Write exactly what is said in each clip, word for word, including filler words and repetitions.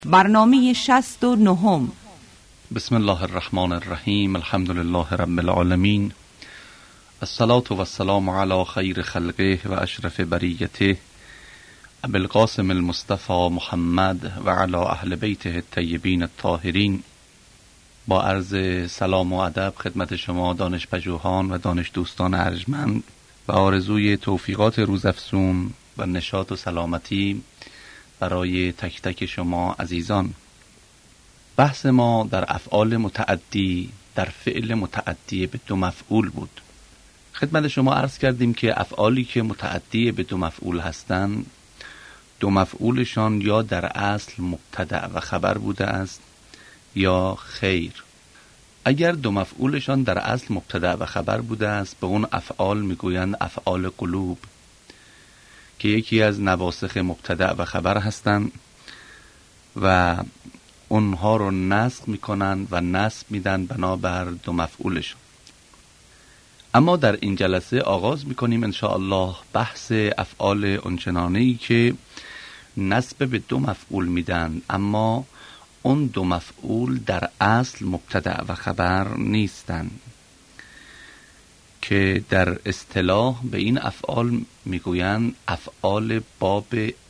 برنامه شصت و نهم. بسم الله الرحمن الرحیم. الحمد لله رب العالمین. الصلاة و السلام علی خیر خلقه و اشرف بریته ابی القاسم المصطفى محمد و علی اهل بیته الطیبین الطاهرین. با عرض سلام و ادب خدمت شما دانشپژوهان و دانش دوستان ارجمند و آرزوی توفیقات روزافزون و نشاط و سلامتی برای تک تک شما عزیزان. بحث ما در افعال متعدی در فعل متعدی به دو مفعول بود. خدمت شما عرض کردیم که افعالی که متعدی به دو مفعول هستند، دو مفعولشان یا در اصل مبتدأ و خبر بوده است یا خیر. اگر دو مفعولشان در اصل مبتدأ و خبر بوده است، به اون افعال میگویند افعال قلوب که یکی از نواسخ مبتدأ و خبر هستند و اونها رو نسخ میکنند و نصب میدن بنابر دو مفعولشون. اما در این جلسه آغاز میکنیم انشاءالله بحث افعال اونچنانه‌ای که نسب به دو مفعول میدن اما اون دو مفعول در اصل مبتدأ و خبر نیستند، که در اصطلاح به این افعال میگویند افعال باب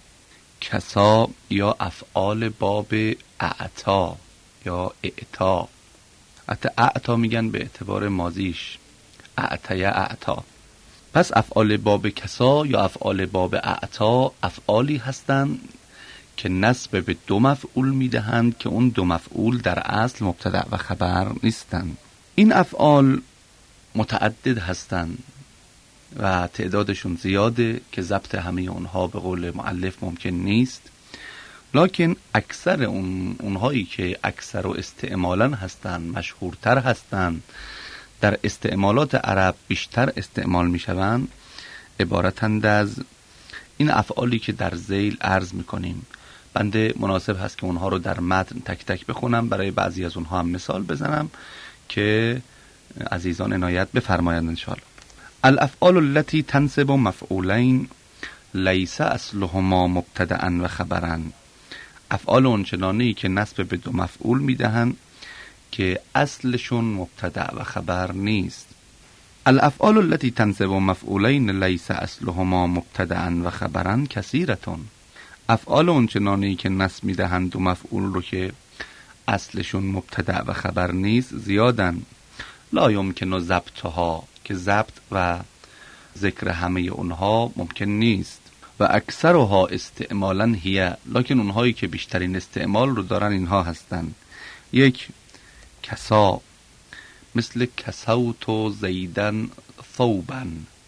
کسا یا افعال باب اعطا یا اعطا. حتی اعطا میگن به اعتبار ماضیش، اعطی اعطا. پس افعال باب کسا یا افعال باب اعطا افعالی هستند که نسب به دو مفعول میدهند که اون دو مفعول در اصل مبتدأ و خبر نیستند. این افعال متعدد هستند و تعدادشون زیاده که ضبط همه اونها به قول مؤلف ممکن نیست، لکن اکثر اون اونهایی که اکثر و استعمالا هستند، مشهورتر هستند، در استعمالات عرب بیشتر استعمال میشوند، عبارتند از این افعالی که در ذیل عرض میکنیم. بنده مناسب هست که اونها رو در متن تک تک بخونم، برای بعضی از اونها هم مثال بزنم که عزیزان عنایت بفرمایند انشاءالله. الافعال التي تنصب مفعولین لیس اصلهما مبتدأ و خبرا. افعال اونچنانی که نسب به دو مفعول میدهند که اصلشون مبتدأ و خبر نیست. الافعال التي تنصب مفعولین لیس اصلهما مبتدأ و خبرا کثیرة. افعال اونچنانی که نسب میدهند دو مفعول رو که اصلشون مبتدأ و خبر نیست زیادن. لا یمکن ضبطها، که ضبط و ذکر همه اونها ممکن نیست. و اکثرها استعمالا هی، لکن اونهایی که بیشترین استعمال رو دارن اینها هستند. یک، کسا، مثل کسوتو زیدن ثوبا.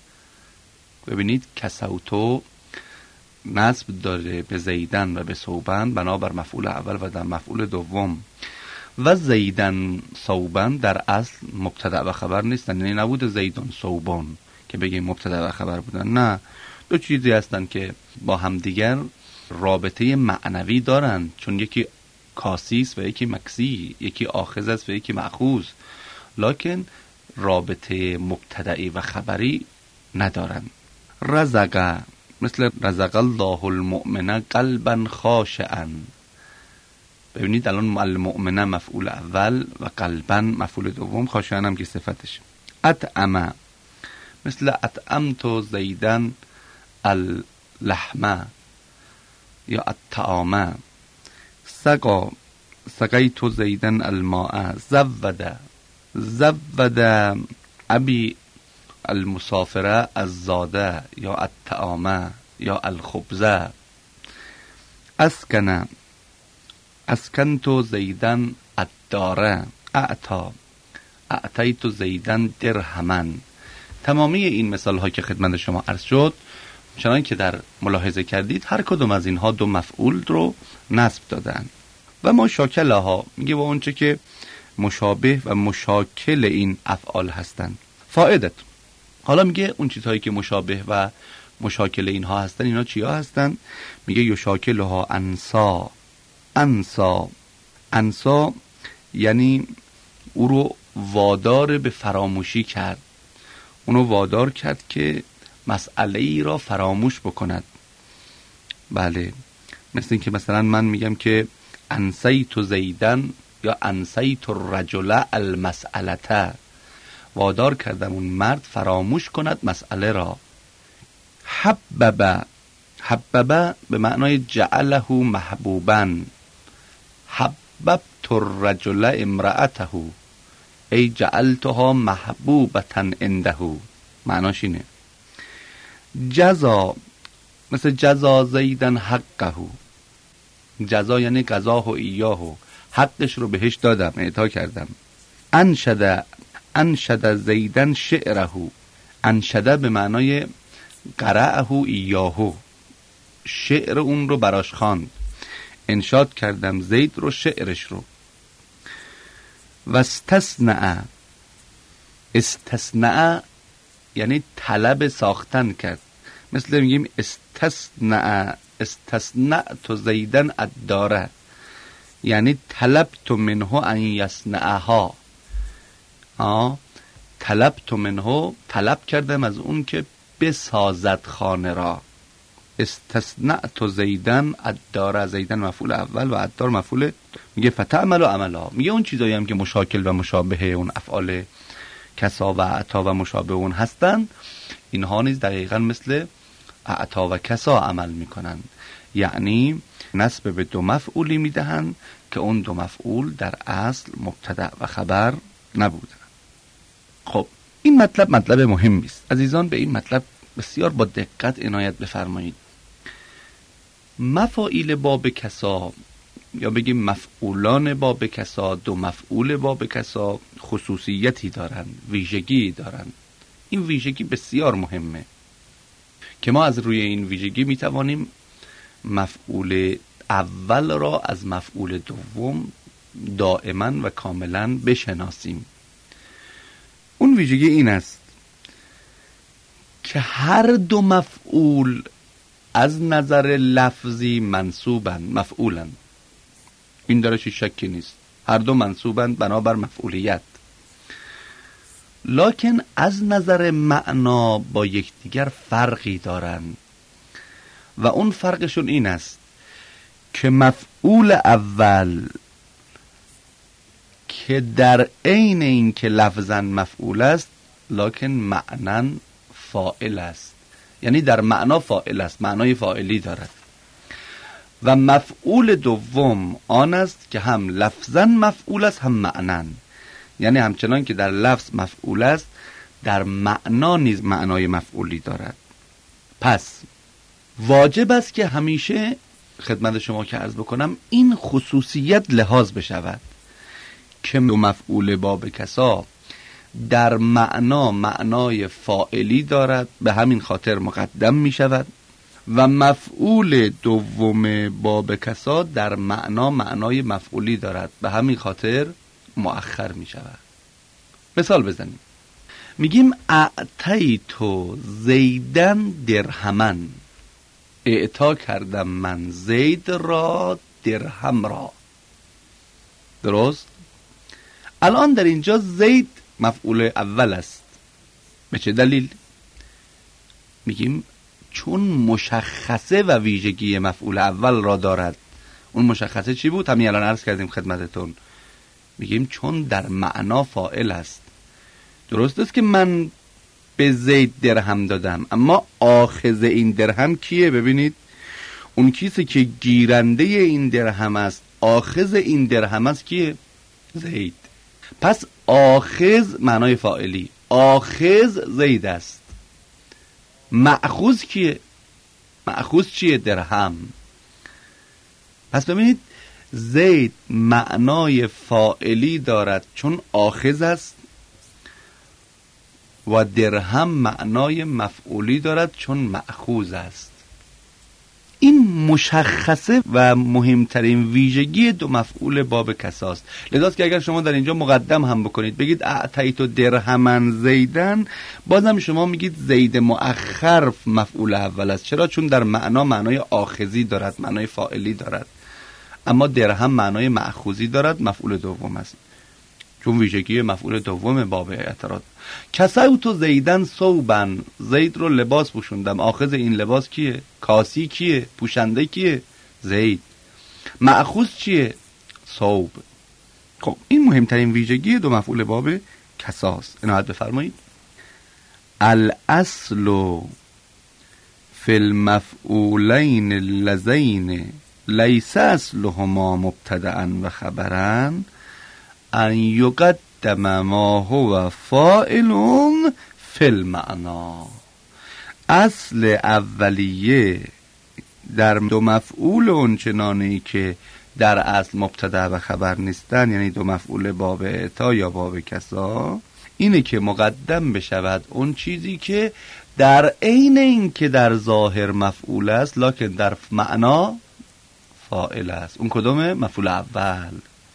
ببینید کسوتو نسب داره به زیدن و به ثوبن بنابر مفعول اول و در مفعول دوم، و زیدن ثوبن در اصل مبتدأ و خبر نیستن. یعنی نبود زیدن ثوبان که بگیم مبتدأ و خبر بودن، نه، دو چیزی هستن که با همدیگر رابطه معنوی دارن، چون یکی کاسیس و یکی مکسی، یکی آخذ است و یکی مأخوذ، لکن رابطه مبتدئی و خبری ندارن. رزق، مثل رزق الله المؤمن قلبا خاشعا. ببینید الان المؤمنه مفعول اول و قلبا مفعول دوم، خاشعا هم که صفتش. اطعمه، مثل اطعمت زیدن اللحمه یا الطعامه. سقا، سقیت زیدن الماء. زود، زود ابی المسافره الزاده یا الطعامه یا الخبزه. اسکنه، اسکنت زیدن الداره. اعطا، اعطیت زیدن درهما. تمامی این مثال ها که خدمت شما عرض شد، چنان که در ملاحظه کردید هر کدوم از اینها دو مفعول رو نسب دادن. و مشاکله ها میگه با اونچه که مشابه و مشاکل این افعال هستند. فائدت، حالا میگه اون چیزهایی که مشابه و مشاکل اینها هستن، اینا چیا هستن؟ میگه یشاکلها انسا. انسا، انسا یعنی او رو وادار به فراموشی کرد، اونو وادار کرد که مسئله ای را فراموش بکند. بله، مثل این که مثلا من میگم که انسیت زیدن یا انسیت الرجل المسئلته، وادار کردم اون مرد فراموش کند مسئله را. حبب، حبب به معنای جعله محبوبا، حببت الرجل امرأته ای جعلتها محبوبة عنده، معناش اینه. جزا مثل جزا زیدن حقه، جزا یعنی قضاه و ایاه، حقش رو بهش دادم، اعطا کردم. انشد، انشد زیدن شعره، انشده به معنای قرأه ایاه، شعر اون رو براش خواند، انشاد کردم زید رو، شعرش رو. و استثناء، استثناء یعنی طلب ساختن کرد، مثل میگیم استثناء استثناءت زیدن الداره، یعنی طلبت منه ان یصنعها، آه طلبت منه، طلب کردم از اون که بسازد خانه را. استثناءت زیدن الداره، زیدن مفعول اول و الدار مفعول، میگه فتعمل و عملها، میگه اون چیزایی هم که مشاکل و مشابه اون افعال کسا و اعطا و مشابه اون هستن، اینها نیز دقیقا مثل اعطا و کسا عمل میکنن، یعنی نسب به دو مفعولی میدهن که اون دو مفعول در اصل مبتدا و خبر نبودن. خب این مطلب مطلب مهمی است عزیزان، به این مطلب بسیار با دقت عنایت بفرمایید. مفاعیل باب کسا یا بگیم مفعولان باب کسا، دو مفعول باب کسا خصوصیتی دارن، ویژگی دارن. این ویژگی بسیار مهمه که ما از روی این ویژگی میتوانیم مفعول اول را از مفعول دوم دائما و کاملا بشناسیم. اون ویژگی این است که هر دو مفعول از نظر لفظی منصوبن، مفعولن، این درش شکی نیست، هر دو منصوبن بنابر مفعولیت، لکن از نظر معنا با یکدیگر فرقی دارن و اون فرقشون این است که مفعول اول که در عین این که لفظاً مفعول است لکن معناً فاعل است، یعنی در معنا فاعل است، معنای فاعلی دارد. و مفعول دوم آن است که هم لفظاً مفعول است هم معناً، یعنی همچنان که در لفظ مفعول است در معنا نیز معنای مفعولی دارد. پس واجب است که همیشه خدمت شما که عرض بکنم این خصوصیت لحاظ بشود که دو مفعول باب کسا در معنا معنای فاعلی دارد، به همین خاطر مقدم می شود، و مفعول دوم باب کسا در معنا معنای مفعولی دارد، به همین خاطر مؤخر می شود. مثال بزنیم، میگیم اعطیتو زیدن درهمن، اعطا کردم من زید را درهم را. درست؟ الان در اینجا زید مفعول اول است. به چه دلیل؟ میگیم چون مشخصه و ویژگی مفعول اول را دارد. اون مشخصه چی بود؟ همین الان عرض کردیم خدمتتون، میگیم چون در معنا فاعل است. درست است که من به زید درهم دادم، اما آخذ این درهم کیه؟ ببینید اون کسی که گیرنده این درهم است، آخذ این درهم است کیه؟ زید. پس آخذ معنای فاعلی، آخذ زید است. مأخوذ کیه؟ مأخوذ چیه؟ درهم. پس ببینید زید معنای فاعلی دارد چون آخذ است و درهم معنای مفعولی دارد چون مأخوذ است. این مشخصه و مهمترین ویژگی دو مفعول باب کساست. لذاست که اگر شما در اینجا مقدم هم بکنید بگید اعطیت درهمن زیدن، بازم شما میگید زید مؤخر مفعول اول است. چرا؟ چون در معنا معنای آخذی دارد، معنای فاعلی دارد، اما درهم معنای مأخوذی دارد، مفعول دوم است، چون ویژگی مفعول دوم باب اعتراض. کسوت زیدن ثوبن، زید رو لباس پوشوندم، آخذ این لباس کیه؟ کاسی کیه؟ پوشنده کیه؟ زید. مأخوذ چیه؟ ثوب. خب این مهمترین ویژگی دو مفعول باب کساست. عنایت بفرمایید. الاصل فی المفعولین اللذین لیس اصلهما مبتدأ و خبرا ان یقدم ما هو فاعل فی المعنا. اصل اولیه در دو مفعول اونچنانی که در اصل مبتدا و خبر نیستن، یعنی دو مفعول باب اعطا یا باب کسا، اینه که مقدم بشود اون چیزی که در عین این که در ظاهر مفعول است لکن در معنا فاعل است. اون کدومه؟ مفعول اول.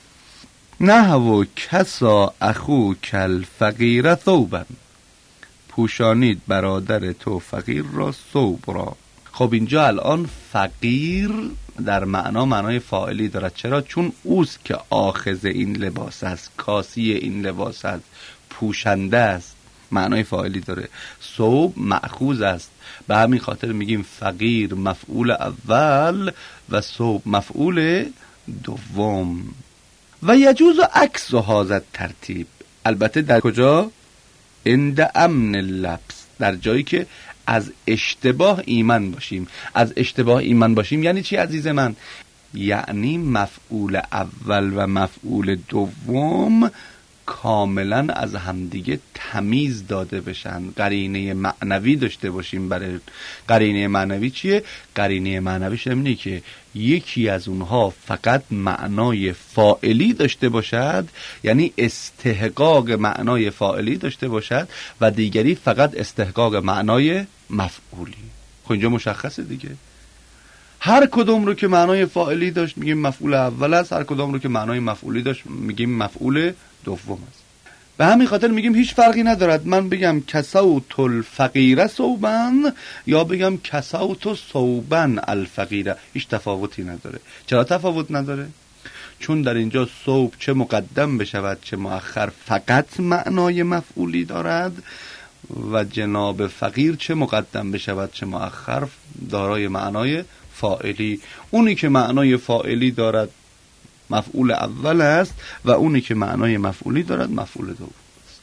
نحو کسا اخو کل فقیر ثوبا، پوشانید برادر تو فقیر را ثوب را. خب اینجا الان فقیر در معنا معنای فاعلی دارد. چرا؟ چون اوست که آخذ این لباس است، کاسی این لباس است، پوشنده است، معنای فاعلی داره. ثوب مأخوذ است، به همین خاطر میگیم فقیر مفعول اول و ثوب مفعول دوم. و یجوز عکس هذا ترتیب، البته در کجا؟ عند امن اللبس، در جایی که از اشتباه ایمن باشیم. از اشتباه ایمن باشیم یعنی چی عزیز من؟ یعنی مفعول اول و مفعول دوم کاملا از همدیگه تمیز داده بشن، قرینه معنوی داشته باشیم. برای قرینه معنوی چیه؟ قرینه معنویش اینه که یکی از اونها فقط معنای فاعلی داشته باشد، یعنی استحقاق معنای فاعلی داشته باشد، و دیگری فقط استحقاق معنای مفعولی. خب اینجا مشخصه دیگه. هر کدوم رو که معنای فاعلی داشت میگیم مفعول اول است، هر کدوم رو که معنای مفعولی داشت میگیم مفعول دوم است. به همین خاطر میگیم هیچ فرقی ندارد من بگم کسوت الفقیر ثوبا یا بگم کسوت ثوبا الفقیر، هیچ تفاوتی نداره. چرا تفاوت نداره؟ چون در اینجا ثوب چه مقدم بشود چه مؤخر فقط معنای مفعولی دارد، و جناب فقیر چه مقدم بشود چه مؤخر دارای معنای فاعلی. اونی که معنای فاعلی دارد مفعول اول است و اونی که معنای مفعولی دارد مفعول دوم است.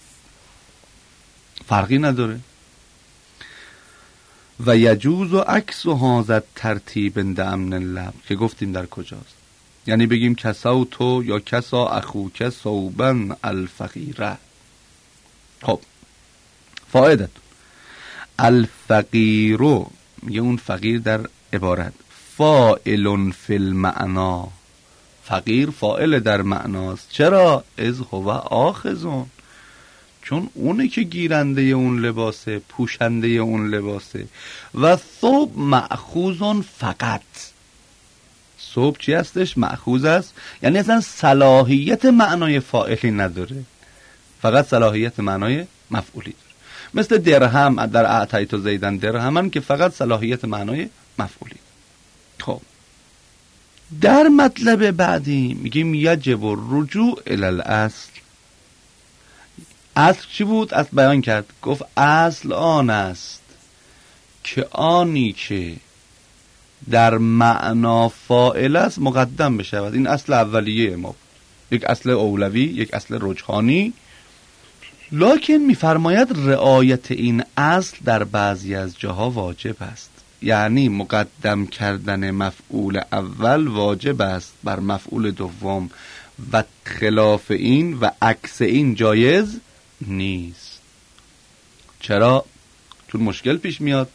فرقی نداره. و یجوز و عکس و هذا ترتیب عند امن اللب، که گفتیم در کجاست. یعنی بگیم کسا تو یا کسا اخوک ثوبا الفقیره. خب فائدت الفقیرو، میگه اون فقیر در عبارت فاعل فی المعنا، فقیر فاعل در معناست. چرا؟ از هو آخذون، چون اونه که گیرنده اون لباسه، پوشنده اون لباسه. و ثوب مأخوذون فقط، ثوب چی هستش؟ مأخوذ است، یعنی اصلا صلاحیت معنای فاعلی نداره، فقط صلاحیت معنای مفعولی داره. مثل درهم در اعطیت زیدن درهمن که فقط صلاحیت معنای مفعولی. خب در مطلب بعدی میگیم یجب الرجوع الی الاصل. اصل چی بود؟ اصل بیان کرد، گفت اصل آن است که آنی که در معنا فاعل است مقدم بشود. این اصل اولیه ما بود، یک اصل اولوی، یک اصل رجحانی. لکن میفرماید رعایت این اصل در بعضی از جاها واجب است، یعنی مقدم کردن مفعول اول واجب است بر مفعول دوم و خلاف این و عکس این جایز نیست. چرا؟ چون مشکل پیش میاد.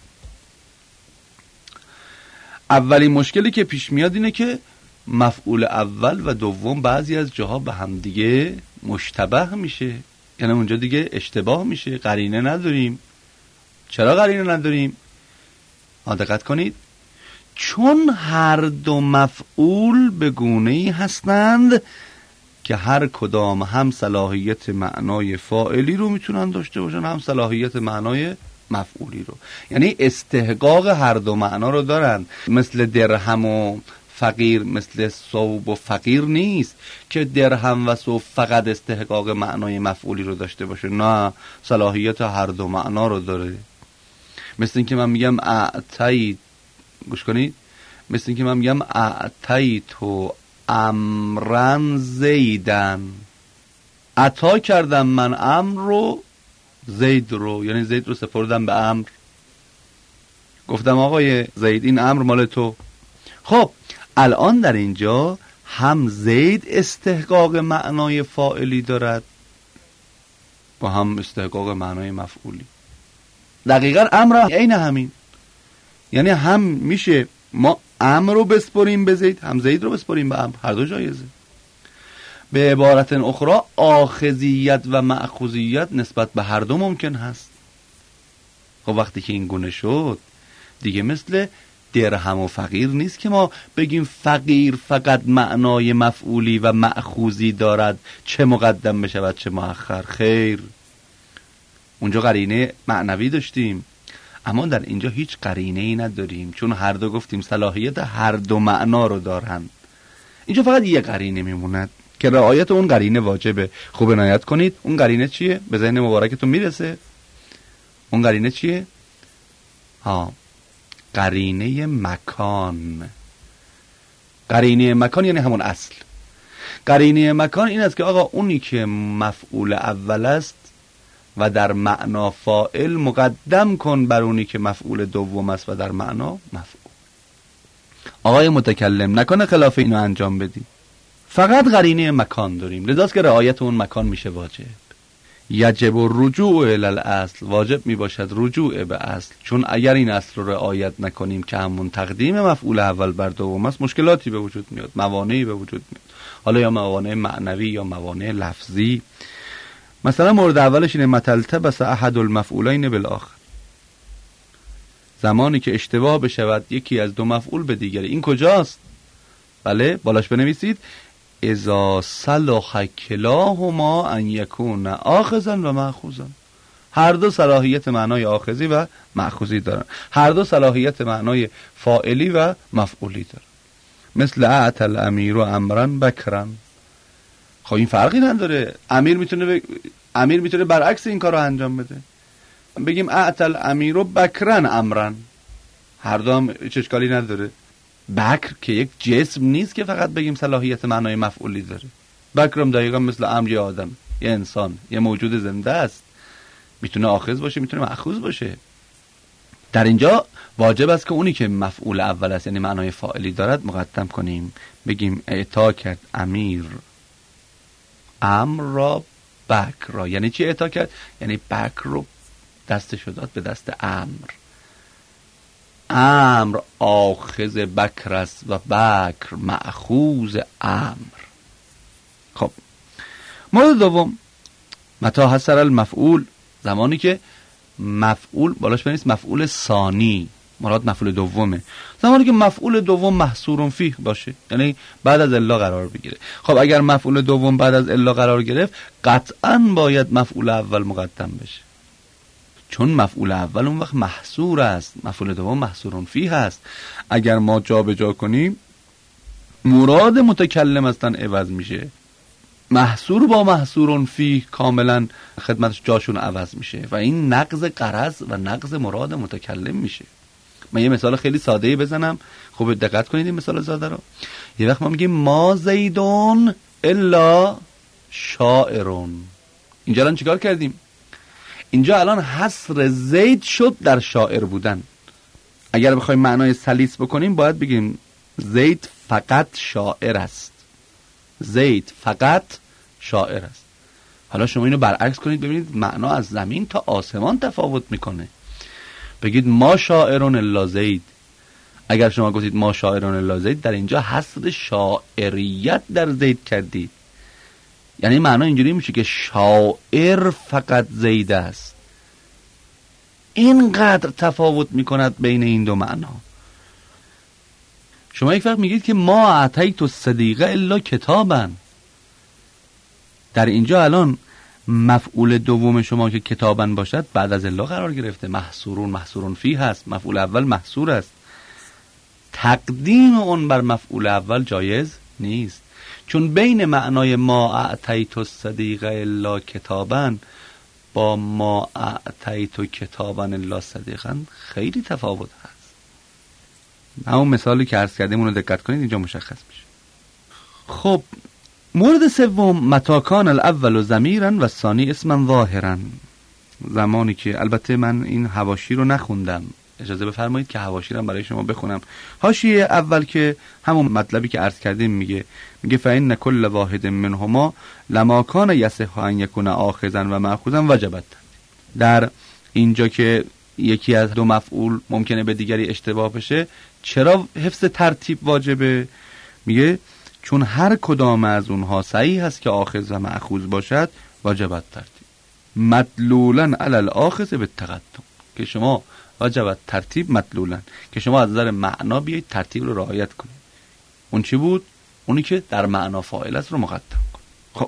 اولین مشکلی که پیش میاد اینه که مفعول اول و دوم بعضی از جاها به هم دیگه مشتبه میشه، یعنی اونجا دیگه اشتباه میشه، قرینه نداریم. چرا قرینه نداریم؟ دقت کنید، چون هر دو مفعول به گونه‌ای هستند که هر کدام هم صلاحیت معنای فاعلی رو میتونن داشته باشن، هم صلاحیت معنای مفعولی رو، یعنی استحقاق هر دو معنا رو دارن. مثل درهم و فقیر، مثل ثوب و فقیر نیست که درهم و ثوب فقط استحقاق معنای مفعولی رو داشته باشه، نه، صلاحیت هر دو معنا رو داره. مثل این که من میگم اعطیت، گوش کنید، مثل این که من میگم اعطیت و امرن زیدن، عطا کردم من امر رو، زید رو، یعنی زید رو سپردم به امر. گفتم آقای زید این امر مال تو. خب الان در اینجا هم زید استحقاق معنای فاعلی دارد و هم استحقاق معنای مفعولی. دقیقا امر عین همین، یعنی هم میشه ما امر رو بسپریم به زید، هم زید رو بسپریم به امر، هر دو جایزه. به عبارت اخرى آخذیت و مأخوذیت نسبت به هر دو ممکن هست. خب وقتی که این گونه شد دیگه مثل درهم و فقیر نیست که ما بگیم فقیر فقط معنای مفعولی و مأخوذی دارد، چه مقدم بشود چه مؤخر. خیر، اونجا قرینه معنوی داشتیم، اما در اینجا هیچ قرینه ای نداریم، چون هر دو گفتیم صلاحیت هر دو معنا رو دارن. اینجا فقط یه قرینه میموند که رعایت اون قرینه واجبه. خوب عنایت کنید اون قرینه چیه؟ به ذهن مبارکتون میرسه؟ اون قرینه چیه؟ ها، قرینه مکان. قرینه مکان یعنی همون اصل. قرینه مکان این است که آقا اونی که مفعول اول است و در معنا فاعل مقدم کن بر اونی که مفعول دوم است و در معنا مفعول. آقای متکلم نکنه خلاف اینو انجام بدی. فقط قرینه مکان داریم، لذاست که رعایت اون مکان میشه واجب. یجب الرجوع الی الاصل، واجب می باشد رجوع به اصل، چون اگر این اصل رو رعایت نکنیم که همون تقدیم مفعول اول بر دوم است، مشکلاتی به وجود میاد، موانعی به وجود میاد، حالا یا موانع معنوی یا موانع لفظی. مثلا مورد اولش اینه متلتبس احد المفعولین بالاخر، زمانی که اشتباه بشود یکی از دو مفعول به دیگری. این کجاست؟ بله بالاش بنویسید اذا صلح کلاهما ان یکون آخذا و مأخوذا. هر دو صلاحیت معنای آخذی و مأخوذی دارن، هر دو صلاحیت معنای فاعلی و مفعولی دارن. مثل اعطى الامیر امرا بکرا. خب این فرقی نداره، امیر میتونه ب... امیر میتونه برعکس این کار رو انجام بده، بگیم اعطى الامیر بکرا امرا، هر دو هم هیچ اشکالی نداره. بکر که یک جسم نیست که فقط بگیم صلاحیت معنای مفعولی داره. بکرم دقیقا مثل امر یه آدم، یه انسان، یه موجود زنده است، میتونه آخذ باشه میتونه مأخوذ باشه. در اینجا واجب است که اونی که مفعول اول است یعنی معنای فاعلی دارد مقدم کنیم، بگیم اعطا کرد امیر امر را بکر را. یعنی چی اعطا کرد؟ یعنی بکر رو دستشو داد به دست امر. امر آخذ بکر است و بکر مأخوذ امر. خب مورد دوم متى حصل المفعول، زمانی که مفعول بالاش بنویس مفعول ثانی، مراد مفعول دومه، زمانی که مفعول دوم محصور فیه باشه، یعنی بعد از الا قرار بگیره. خب اگر مفعول دوم بعد از الا قرار گرفت قطعا باید مفعول اول مقدم بشه، چون مفعول اول اون وقت محصور است، مفعول دوم محصور فیه هست. اگر ما جا به جا کنیم مراد متکلم هستن عوض میشه، محصور با محصور فیه کاملا خدمتش جاشون عوض میشه و این نقض غرض و نقض مراد متکلم میشه. من یه مثال خیلی ساده‌ای بزنم، خوب دقت کنید این مثال ساده رو. یه وقت ما میگیم ما زیدون الا شاعرون. اینجا الان چیکار کردیم؟ اینجا الان حصر زید شد در شاعر بودن. اگر بخوایم معنای سلیس بکنیم باید بگیم زید فقط شاعر است، زید فقط شاعر است. حالا شما اینو برعکس کنید ببینید معنا از زمین تا آسمان تفاوت میکنه. بگید ما شاعرون الا زید. اگر شما گفتید ما شاعرون الا زید، در اینجا حصر شاعریت در زید کردید، یعنی معنا اینجوری میشه که شاعر فقط زید است. اینقدر تفاوت میکند بین این دو معنا. شما یک وقت میگید که ما اعطیت الصدیقه الا کتابا، در اینجا الان مفعول دوم شما که کتابا باشد بعد از الا قرار گرفته، محصورون محصورون فیه هست، مفعول اول محصور است، تقدیم اون بر مفعول اول جایز نیست، چون بین معنای ما اعطیت الصدیقه الا کتابا با ما اعطیت کتابا الا صدیقا خیلی تفاوت هست. همون مثالی که عرض کردیم اونو دقت کنید اینجا مشخص میشه. خب مورد سوم متی کان الاول ضمیرا و ثانی اسما ظاهرا. زمانی که، البته من این حواشی رو نخوندم، اجازه بفرمایید که حواشی رو برای شما بخونم. حاشیه اول که همون مطلبی که عرض کردیم میگه میگه فإن كل واحد منهما لما کان یصح ان یکون آخذا و مأخوذا وجبت. در اینجا که یکی از دو مفعول ممکنه به دیگری اشتباه بشه، چرا حفظ ترتیب واجبه؟ میگه چون هر کدام از اونها صحیح هست که آخذ و مأخوذ باشد، واجبت ترتیب. مدلولا علی الاخذ بالتقدم، که شما واجبت ترتیب مدلولا، که شما از نظر معنا بیایید ترتیب رو رعایت کنید. اون چی بود؟ اونی که در معنا فاعل است رو مقدم کنید. خب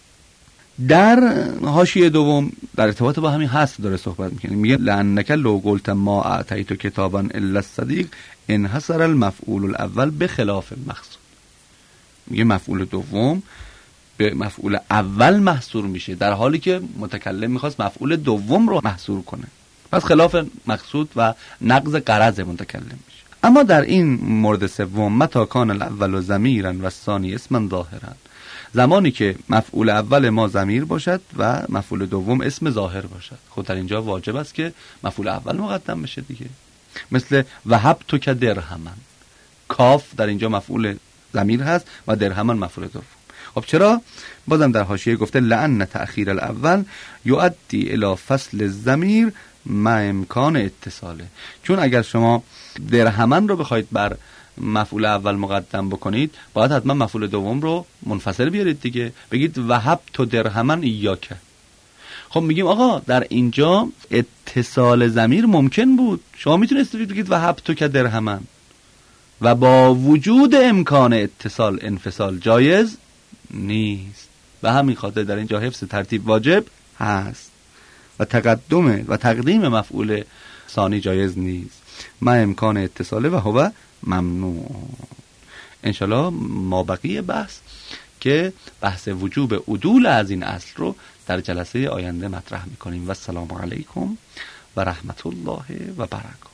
در حاشیه دوم در ارتباط با همین حذف داره صحبت میکنه، میگه لانک لو قلت ما اعطیت کتابا الا الصدیق انحصر المفعول الاول بخلاف المقصود. میگه مفعول دوم به مفعول اول محصور میشه، در حالی که متکلم میخواست مفعول دوم رو محصور کنه، پس خلاف مقصود و نقض غرض متکلم میشه. اما در این مورد سوم متی کان الاول ضمیرا و الثانی اسما ظاهرا، زمانی که مفعول اول ما ضمیر باشد و مفعول دوم اسم ظاهر باشد، خود در اینجا واجب است که مفعول اول مقدم بشه دیگه. مثل وهبت که درهما، کاف در اینجا مفعول ضمیر هست و درهما مفعول دوم. خب چرا؟ بازم در حاشیه گفته لأن تأخیر الاول یؤدی الی فصل الضمیر مع امکان اتصاله. چون اگر شما درهمن رو بخواید بر مفعول اول مقدم بکنید، باید حتما مفعول دوم رو منفصل بیارید دیگه، بگید وهبت درهمن ایاک. خب میگیم آقا در اینجا اتصال ضمیر ممکن بود، شما میتونستید بگید وهبت که درهمن و با وجود امکان اتصال انفصال جایز نیست. به همین خاطر در اینجا حفظ ترتیب واجب هست و تقدم و تقدیم مفعول ثانی جایز نیست، ما امکان اتصاله و هو ممنوع. انشالله ما بقیه بحث که بحث وجوب عدول از این اصل رو در جلسه آینده مطرح میکنیم. و السلام علیکم و رحمت الله و برکاته.